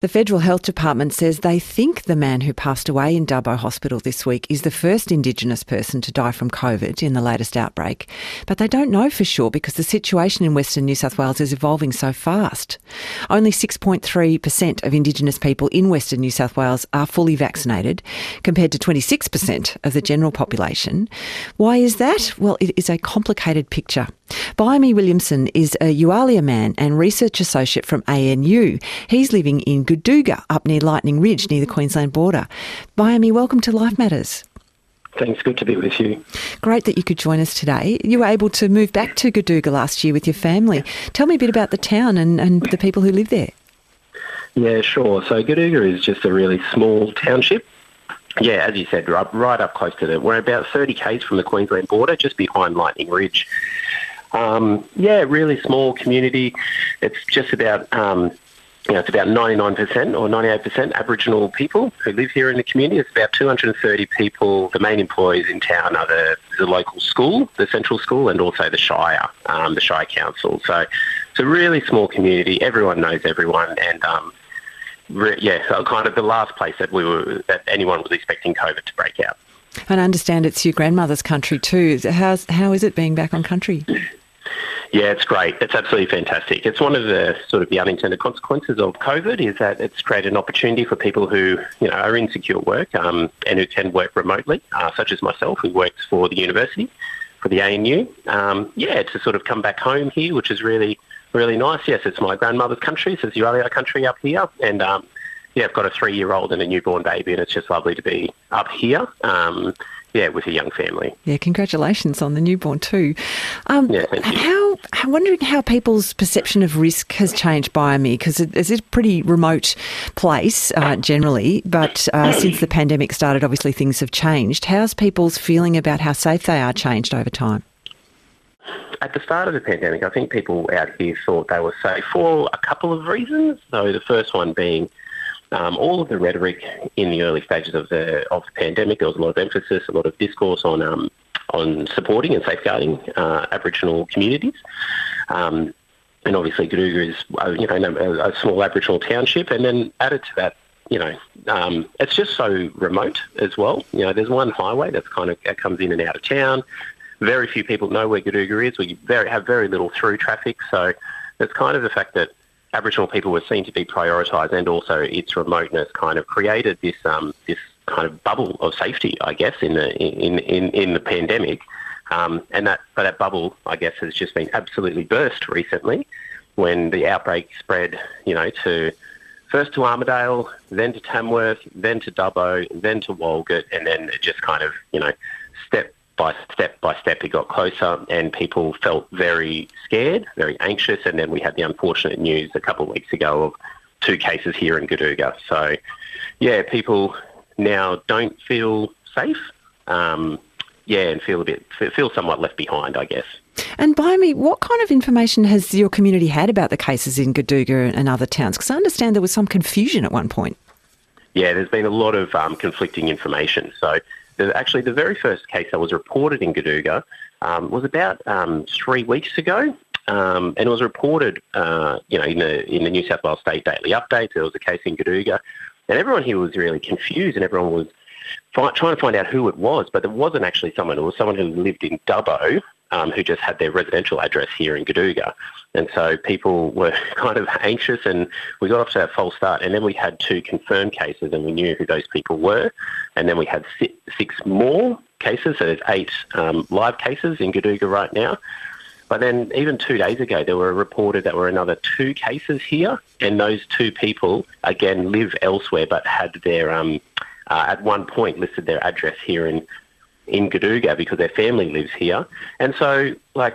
The Federal Health Department says they think the man who passed away in Dubbo Hospital this week is the first Indigenous person to die from COVID in the latest outbreak. But they don't know for sure because the situation in Western New South Wales is evolving so fast. Only 6.3% of Indigenous people in Western New South Wales are fully vaccinated, compared to 26% of the general population. Why is that? Well, it is a complicated picture. Biami Williamson is a Yualia man and research associate from ANU. He's living in Goodooga, up near Lightning Ridge, near the Queensland border. Biami, welcome to Life Matters. Thanks, good to be with you. Great that you could join us today. You were able to move back to Goodooga last year with your family. Tell me a bit about the town and the people who live there. Yeah, sure. So Goodooga is just a really small township. Yeah, as you said, right up close to we're about 30 k's from the Queensland border, just behind Lightning Ridge. Really small community. It's just about, it's about 99% or 98% Aboriginal people who live here in the community. It's about 230 people. The main employees in town are the local school, the central school, and also the Shire Council. So it's a really small community. Everyone knows everyone, and so kind of the last place that anyone was expecting COVID to break out. And I understand it's your grandmother's country too. How is it being back on country? Yeah, it's great. It's absolutely fantastic. It's one of the sort of the unintended consequences of COVID is that it's created an opportunity for people who, are in secure work and who can work remotely, such as myself, who works for the university, for the ANU. To sort of come back home here, which is really, really nice. Yes, it's my grandmother's country, so it's Yualia country up here. And, I've got a 3-year-old and a newborn baby, and it's just lovely to be up here. With a young family. Yeah, congratulations on the newborn too. Thank you. I'm wondering how people's perception of risk has changed by me, because it's a pretty remote place generally, but since the pandemic started, obviously things have changed. How's people's feeling about how safe they are changed over time? At the start of the pandemic, I think people out here thought they were safe for a couple of reasons. So the first one being all of the rhetoric in the early stages of the pandemic. There was a lot of emphasis, a lot of discourse on supporting and safeguarding Aboriginal communities. And obviously Goodooga is, a small Aboriginal township. And then added to that, it's just so remote as well. There's one highway that comes in and out of town. Very few people know where Goodooga is. We have very little through traffic. So it's kind of the fact that Aboriginal people were seen to be prioritised, and also its remoteness kind of created this kind of bubble of safety, I guess, in the pandemic. But that bubble, I guess, has just been absolutely burst recently when the outbreak spread, first to Armidale, then to Tamworth, then to Dubbo, then to Walgett, and then it just kind of, step by step, it got closer, and people felt very scared, very anxious. And then we had the unfortunate news a couple of weeks ago of 2 cases here in Goodooga. So, people now don't feel safe, and feel somewhat left behind, I guess. And Biami, what kind of information has your community had about the cases in Goodooga and other towns? Because I understand there was some confusion at one point. Yeah, there's been a lot of conflicting information. So actually, the very first case that was reported in Goodooga was about 3 weeks ago, and it was reported, in the New South Wales State Daily Update. There was a case in Goodooga, and everyone here was really confused, and everyone was trying to find out who it was, but there wasn't actually someone. It was someone who lived in Dubbo, who just had their residential address here in Goodooga. And so people were kind of anxious, and we got off to that false start. And then we had 2 confirmed cases, and we knew who those people were. And then we had 6 more cases, so there's 8 live cases in Goodooga right now. But then even 2 days ago, there were reported that were another 2 cases here, and those 2 people, again, live elsewhere, but had their, at one point, listed their address here in Goodooga because their family lives here. And so,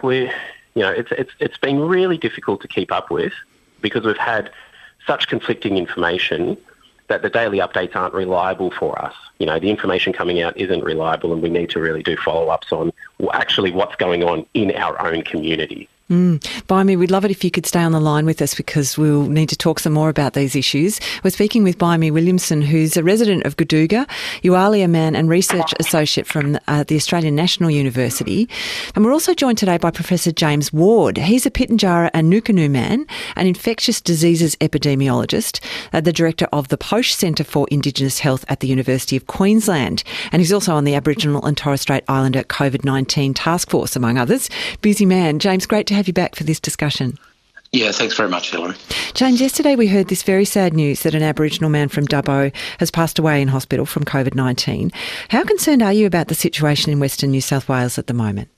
it's been really difficult to keep up with because we've had such conflicting information that the daily updates aren't reliable for us. The information coming out isn't reliable, and we need to really do follow-ups on actually what's going on in our own community. Baimi, we'd love it if you could stay on the line with us because we'll need to talk some more about these issues. We're speaking with Baimi Williamson, who's a resident of Goodooga, Yuwalia man and research associate from the Australian National University. And we're also joined today by Professor James Ward. He's a Pitjantjatjara and Nukunu man, an infectious diseases epidemiologist, the director of the Posh Centre for Indigenous Health at the University of Queensland. And he's also on the Aboriginal and Torres Strait Islander COVID-19 Task Force, among others. Busy man. James, great to have you back for this discussion. Yeah, thanks very much, Hillary. James, yesterday we heard this very sad news that an Aboriginal man from Dubbo has passed away in hospital from COVID-19. How concerned are you about the situation in Western New South Wales at the moment?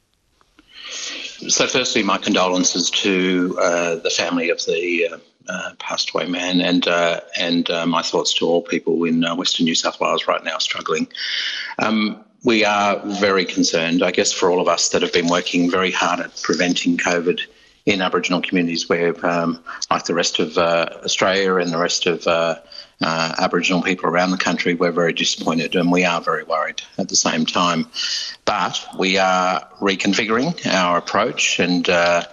So firstly, my condolences to the family of the passed away man and my thoughts to all people in Western New South Wales right now struggling. We are very concerned, I guess, for all of us that have been working very hard at preventing COVID in Aboriginal communities where, like the rest of Australia and the rest of Aboriginal people around the country, we're very disappointed and we are very worried at the same time. But we are reconfiguring our approach and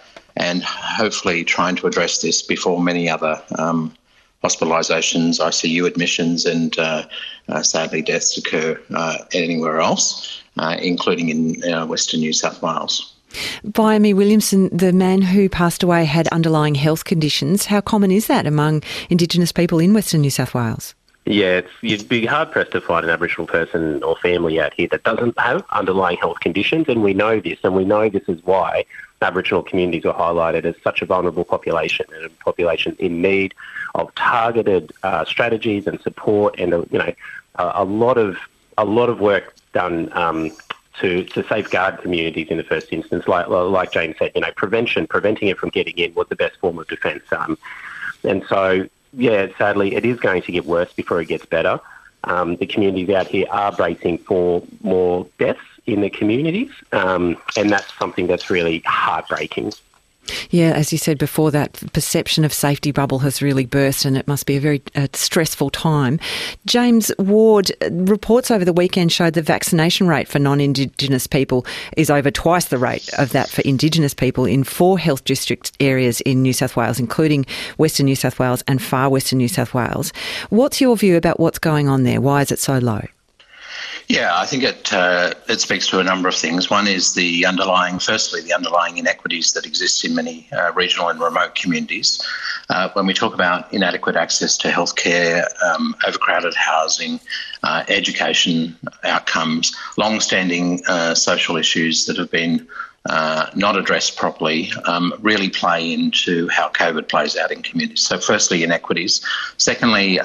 hopefully trying to address this before many other hospitalisations, ICU admissions and sadly deaths occur anywhere else, including in Western New South Wales. Baimi Williamson, the man who passed away had underlying health conditions. How common is that among Indigenous people in Western New South Wales? Yeah, you'd be hard-pressed to find an Aboriginal person or family out here that doesn't have underlying health conditions, and we know this, is why Aboriginal communities are highlighted as such a vulnerable population and a population in need of targeted strategies and support, and a lot of work done to safeguard communities in the first instance. Like James said, preventing it from getting in was the best form of defence. And so, yeah, sadly, it is going to get worse before it gets better. The communities out here are bracing for more deaths in the communities, and that's something that's really heartbreaking. Yeah, as you said before, that perception of safety bubble has really burst and it must be a very stressful time. James Ward, reports over the weekend showed the vaccination rate for non-Indigenous people is over twice the rate of that for Indigenous people in 4 health district areas in New South Wales, including Western New South Wales and far Western New South Wales. What's your view about what's going on there? Why is it so low? Yeah, I think it speaks to a number of things. One is the underlying inequities that exist in many regional and remote communities. When we talk about inadequate access to healthcare, overcrowded housing, education outcomes, long-standing social issues that have been not addressed properly really play into how COVID plays out in communities. So firstly, inequities. Secondly,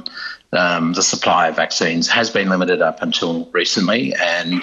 the supply of vaccines has been limited up until recently, and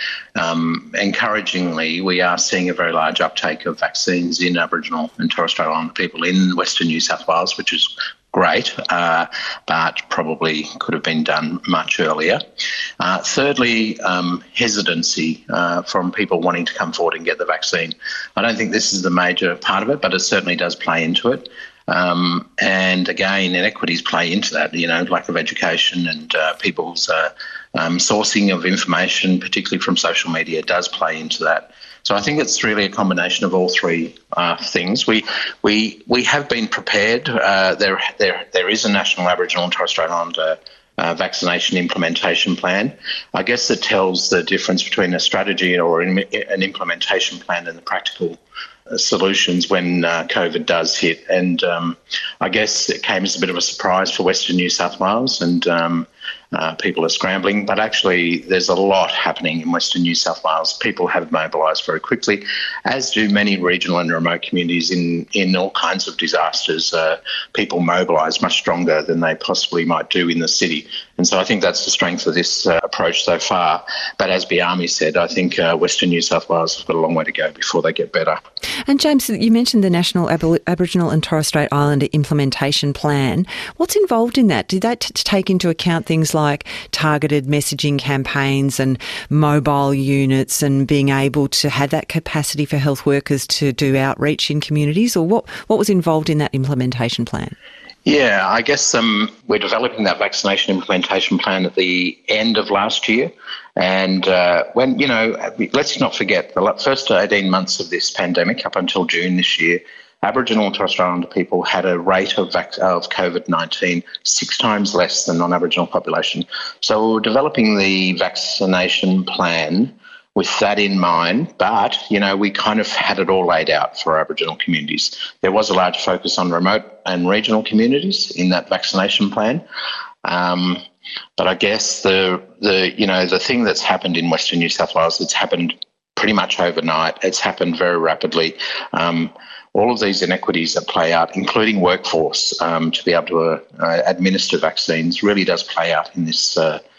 encouragingly, we are seeing a very large uptake of vaccines in Aboriginal and Torres Strait Islander people in Western New South Wales, which is great, but probably could have been done much earlier. Thirdly, hesitancy from people wanting to come forward and get the vaccine. I don't think this is the major part of it, but it certainly does play into it. And again, inequities play into that, lack of education and people's sourcing of information, particularly from social media, does play into that. So I think it's really a combination of all three things. We have been prepared. There is a National Aboriginal and Torres Strait Islander vaccination implementation plan. I guess it tells the difference between a strategy or an implementation plan and the practical solutions when COVID does hit. And I guess it came as a bit of a surprise for Western New South Wales, and people are scrambling. But actually, there's a lot happening in Western New South Wales. People have mobilised very quickly, as do many regional and remote communities in all kinds of disasters. People mobilise much stronger than they possibly might do in the city. And so I think that's the strength of this approach so far. But as Baimi said, I think Western New South Wales has got a long way to go before they get better. And James, you mentioned the National Aboriginal and Torres Strait Islander Implementation Plan. What's involved in that? Did that take into account things like targeted messaging campaigns and mobile units and being able to have that capacity for health workers to do outreach in communities? Or what was involved in that implementation plan? Yeah, I guess we're developing that vaccination implementation plan at the end of last year, And let's not forget, the first 18 months of this pandemic, up until June this year, Aboriginal and Torres Strait Islander people had a rate of COVID-19 6 times less than non-Aboriginal population. So we're developing the vaccination plan with that in mind, but, we kind of had it all laid out for Aboriginal communities. There was a large focus on remote and regional communities in that vaccination plan. But I guess the thing that's happened in Western New South Wales, it's happened pretty much overnight. It's happened very rapidly. All of these inequities that play out, including workforce, to be able to administer vaccines, really does play out in this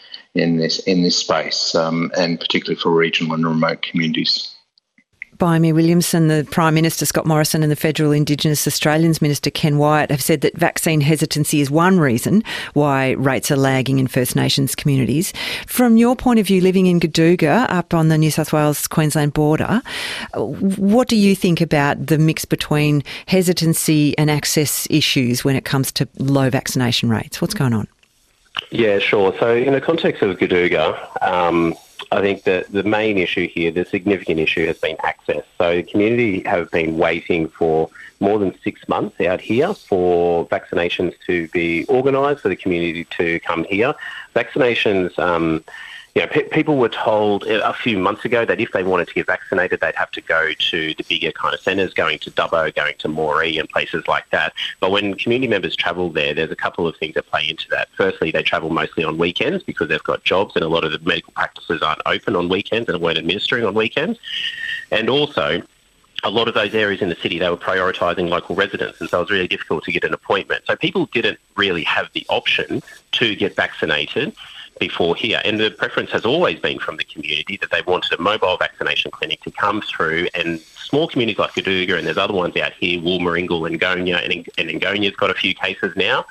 space, and particularly for regional and remote communities. Biami Williamson, the Prime Minister Scott Morrison and the Federal Indigenous Australians Minister Ken Wyatt have said that vaccine hesitancy is one reason why rates are lagging in First Nations communities. From your point of view, living in Gaduga, up on the New South Wales-Queensland border, what do you think about the mix between hesitancy and access issues when it comes to low vaccination rates? What's going on? Yeah, sure. So in the context of Gaduga, I think that the main issue here, the significant issue, has been access. So the community have been waiting for more than 6 months out here for vaccinations to be organised, for the community to come here. Vaccinations, people were told a few months ago that if they wanted to get vaccinated, they'd have to go to the bigger kind of centres, going to Dubbo, going to Moree and places like that. But when community members travel there, there's a couple of things that play into that. Firstly, they travel mostly on weekends because they've got jobs, and a lot of the medical practices aren't open on weekends and weren't administering on weekends. And also, a lot of those areas in the city, they were prioritising local residents, and so it was really difficult to get an appointment. So people didn't really have the option to get vaccinated before here. And the preference has always been from the community that they wanted a mobile vaccination clinic to come through, and small communities like Gaduga, and there's other ones out here, Woolmeringel and Gonya, and Ngonia's got a few cases now.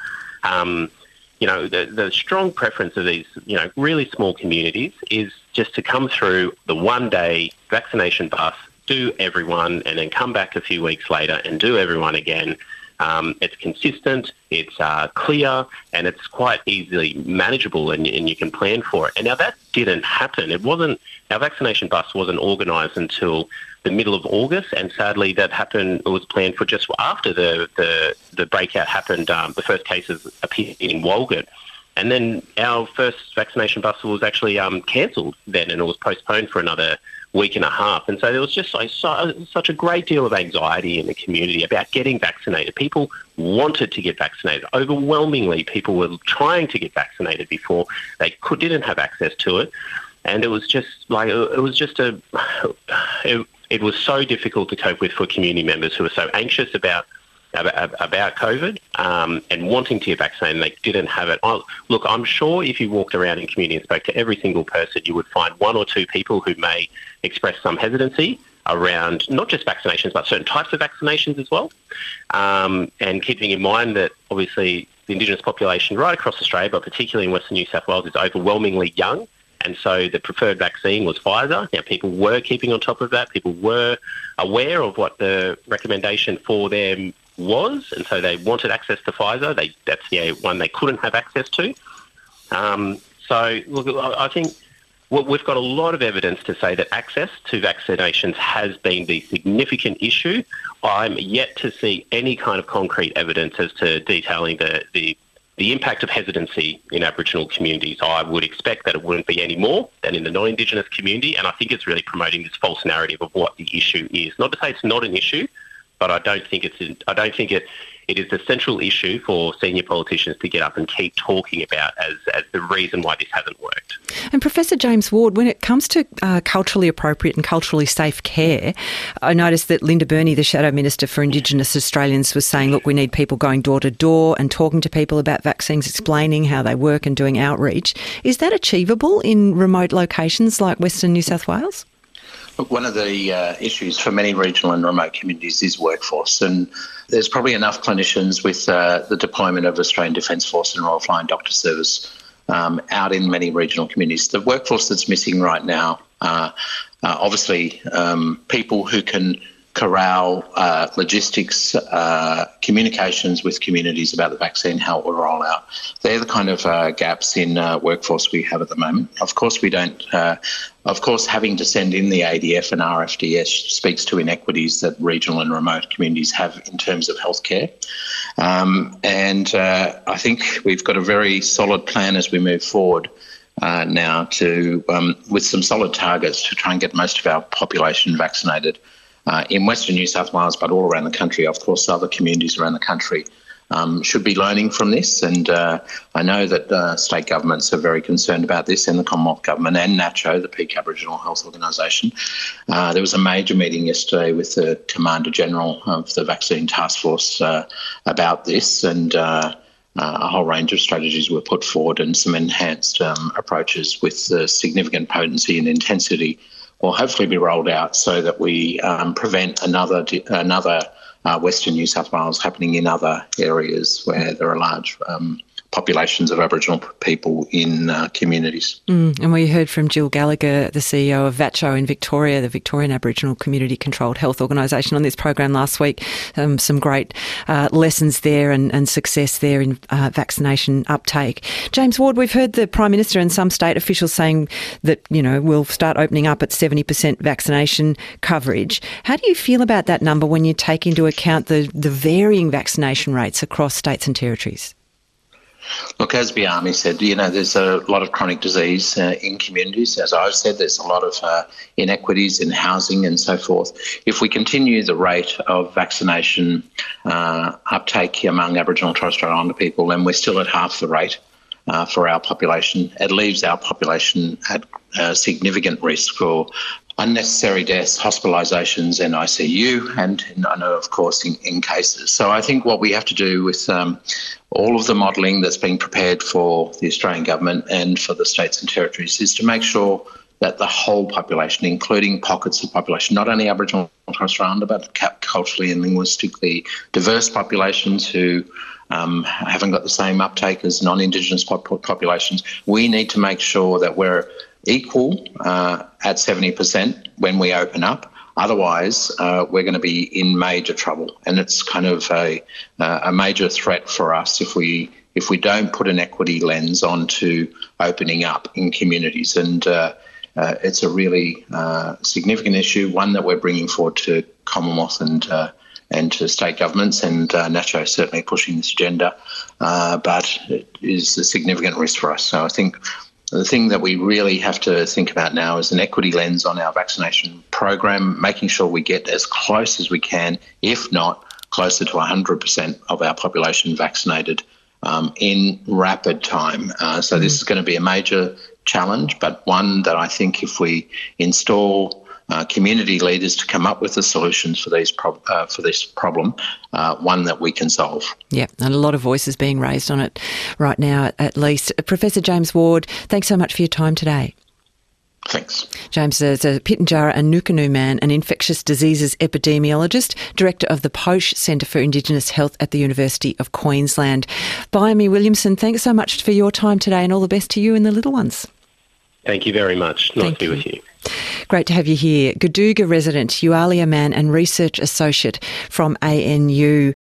The strong preference of these, really small communities is just to come through the one-day vaccination bus, do everyone, and then come back a few weeks later and do everyone again. It's consistent, it's clear, and it's quite easily manageable, and you can plan for it. And now that didn't happen. Our vaccination bus wasn't organised until the middle of August, and sadly that happened. It was planned for just after the breakout happened. The first cases appeared in Walgett. And then our first vaccination bus was actually cancelled then, and it was postponed for another week and a half. And so there was just such a great deal of anxiety in the community about getting vaccinated. People wanted to get vaccinated. Overwhelmingly, people were trying to get vaccinated before they didn't have access to it. And it was so difficult to cope with for community members who were so anxious about COVID and wanting to get vaccinated, and they didn't have it. Look, I'm sure if you walked around in community and spoke to every single person, you would find one or two people who may express some hesitancy around not just vaccinations, but certain types of vaccinations as well. And keeping in mind that obviously the Indigenous population right across Australia, but particularly in Western New South Wales, is overwhelmingly young. And so the preferred vaccine was Pfizer. Now, people were keeping on top of that. People were aware of what the recommendation for them was, and so they wanted access to Pfizer. That's the one they couldn't have access to. So, look, I think we've got a lot of evidence to say that access to vaccinations has been the significant issue. I'm yet to see any kind of concrete evidence as to detailing the impact of hesitancy in Aboriginal communities. I would expect that it wouldn't be any more than in the non-Indigenous community, and I think it's really promoting this false narrative of what the issue is. Not to say it's not an issue, but I don't think it is the central issue for senior politicians to get up and keep talking about as the reason why this hasn't worked. And Professor James Ward, when it comes to culturally appropriate and culturally safe care, I noticed that Linda Burney, the Shadow Minister for Indigenous Australians, was saying, look, we need people going door to door and talking to people about vaccines, explaining how they work and doing outreach. Is that achievable in remote locations like Western New South Wales? One of the issues for many regional and remote communities is workforce, and there's probably enough clinicians with the deployment of Australian Defence Force and Royal Flying Doctor Service out in many regional communities. The workforce that's missing right now are obviously people who can corral logistics, communications with communities about the vaccine, how it will roll out. They're the kind of gaps in workforce we have at the moment. Of course, we don't. Of course, having to send in the ADF and RFDS speaks to inequities that regional and remote communities have in terms of healthcare. And I think we've got a very solid plan as we move forward now to with some solid targets to try and get most of our population vaccinated in Western New South Wales, but all around the country. Of course, other communities around the country should be learning from this. And I know that state governments are very concerned about this, and the Commonwealth Government and NACCHO, the Peak Aboriginal Health Organisation. There was a major meeting yesterday with the Commander-General of the Vaccine Task Force about this, and a whole range of strategies were put forward, and some enhanced approaches with significant potency and intensity will hopefully be rolled out so that we prevent another Western New South Wales happening in other areas where there are large populations of Aboriginal people in communities. And we heard from Jill Gallagher, the CEO of VATCHO in Victoria, the Victorian Aboriginal Community Controlled Health Organisation, on this program last week. Some great lessons there and success there in vaccination uptake. James Ward, we've heard the Prime Minister and some state officials saying that, we'll start opening up at 70% vaccination coverage. How do you feel about that number when you take into account the varying vaccination rates across states and territories? Look, as Biami said, there's a lot of chronic disease in communities. As I've said, there's a lot of inequities in housing and so forth. If we continue the rate of vaccination uptake among Aboriginal and Torres Strait Islander people, then we're still at half the rate for our population. It leaves our population at significant risk for unnecessary deaths, hospitalisations and ICU, and I know, of course, in cases. So I think what we have to do with all of the modelling that's being prepared for the Australian government and for the states and territories is to make sure that the whole population, including pockets of population, not only Aboriginal and Torres Strait Islander, but culturally and linguistically diverse populations who haven't got the same uptake as non-Indigenous populations, we need to make sure that we're equal at 70% when we open up. Otherwise, we're going to be in major trouble, and it's kind of a major threat for us if we don't put an equity lens onto opening up in communities. And it's a really significant issue, one that we're bringing forward to Commonwealth and to state governments, and NACCHO is certainly pushing this agenda, but it is a significant risk for us. So I think the thing that we really have to think about now is an equity lens on our vaccination program, making sure we get as close as we can, if not closer to 100% of our population vaccinated in rapid time. So this is going to be a major challenge, but one that I think if we install community leaders to come up with the solutions for this problem, one that we can solve. Yeah, and a lot of voices being raised on it right now, at least. Professor James Ward, thanks so much for your time today. Thanks. James is a Pitjantjatjara and Nukunu man, an infectious diseases epidemiologist, director of the Posh Centre for Indigenous Health at the University of Queensland. Biami Williamson, thanks so much for your time today, and all the best to you and the little ones. Thank you very much. Nice to be with you. Great to have you here. Gaduga resident, Yualia man and research associate from ANU.